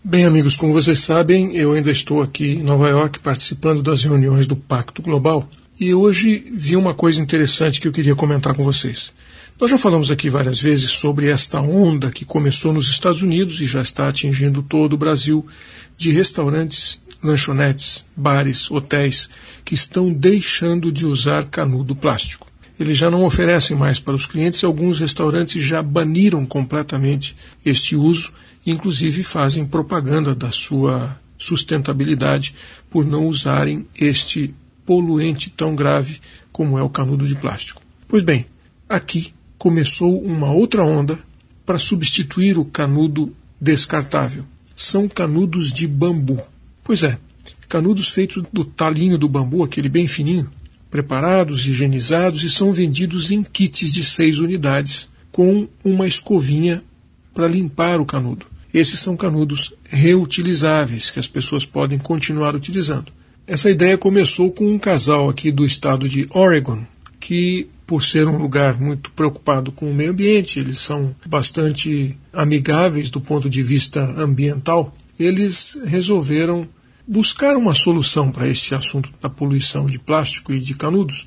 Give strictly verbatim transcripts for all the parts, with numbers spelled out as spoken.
Bem, amigos, como vocês sabem, eu ainda estou aqui em Nova York participando das reuniões do Pacto Global e hoje vi uma coisa interessante que eu queria comentar com vocês. Nós já falamos aqui várias vezes sobre esta onda que começou nos Estados Unidos e já está atingindo todo o Brasil, de restaurantes, lanchonetes, bares, hotéis que estão deixando de usar canudo plástico. Eles já não oferecem mais para os clientes, alguns restaurantes já baniram completamente este uso, inclusive fazem propaganda da sua sustentabilidade por não usarem este poluente tão grave como é o canudo de plástico. Pois bem, aqui começou uma outra onda para substituir o canudo descartável. São canudos de bambu. Pois é, canudos feitos do talinho do bambu, aquele bem fininho, preparados, higienizados e são vendidos em kits de seis unidades com uma escovinha para limpar o canudo. Esses são canudos reutilizáveis que as pessoas podem continuar utilizando. Essa ideia começou com um casal aqui do estado de Oregon, que por ser um lugar muito preocupado com o meio ambiente, eles são bastante amigáveis do ponto de vista ambiental, eles resolveram buscar uma solução para esse assunto da poluição de plástico e de canudos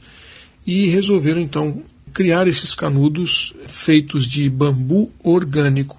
e resolveram então criar esses canudos feitos de bambu orgânico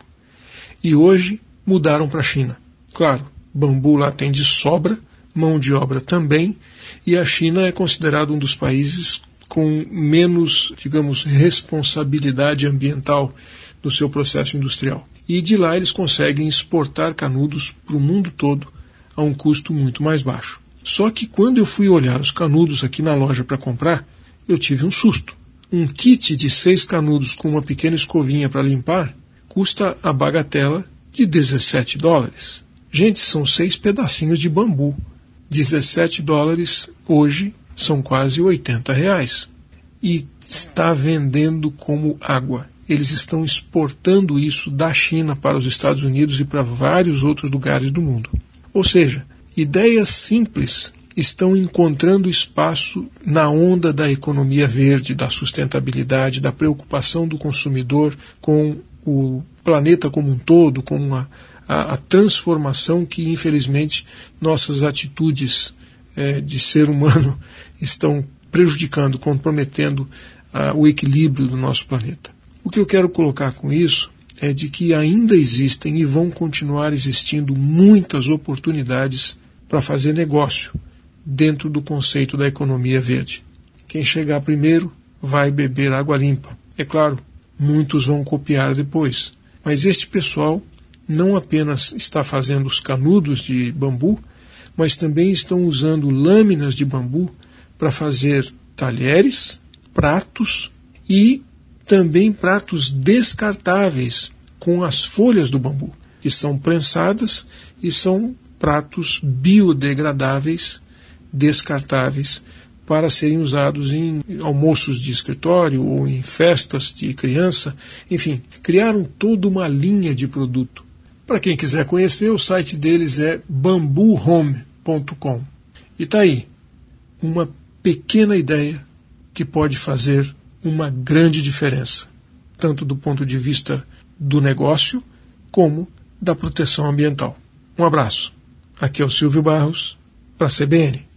e hoje mudaram para a China. Claro, bambu lá tem de sobra, mão de obra também, e a China é considerado um dos países com menos, digamos, responsabilidade ambiental no seu processo industrial. E de lá eles conseguem exportar canudos para o mundo todo a um custo muito mais baixo. Só que quando eu fui olhar os canudos aqui na loja para comprar, eu tive um susto. Um kit de seis canudos com uma pequena escovinha para limpar custa a bagatela de dezessete dólares. Gente, são seis pedacinhos de bambu. dezessete dólares hoje são quase oitenta reais. E está vendendo como água. Eles estão exportando isso da China para os Estados Unidos e para vários outros lugares do mundo. Ou seja, ideias simples estão encontrando espaço na onda da economia verde, da sustentabilidade, da preocupação do consumidor com o planeta como um todo, com a, a, a transformação que, infelizmente, nossas atitudes é, de ser humano estão prejudicando, comprometendo a, o equilíbrio do nosso planeta. O que eu quero colocar com isso é de que ainda existem e vão continuar existindo muitas oportunidades para fazer negócio dentro do conceito da economia verde. Quem chegar primeiro vai beber água limpa. É claro, muitos vão copiar depois, mas este pessoal não apenas está fazendo os canudos de bambu, mas também estão usando lâminas de bambu para fazer talheres, pratos e também pratos descartáveis com as folhas do bambu, que são prensadas e são pratos biodegradáveis, descartáveis, para serem usados em almoços de escritório ou em festas de criança. Enfim, criaram toda uma linha de produto. Para quem quiser conhecer, o site deles é bambu home ponto com. E está aí, uma pequena ideia que pode fazer uma grande diferença, tanto do ponto de vista do negócio, como da proteção ambiental. Um abraço. Aqui é o Silvio Barros, para a C B N.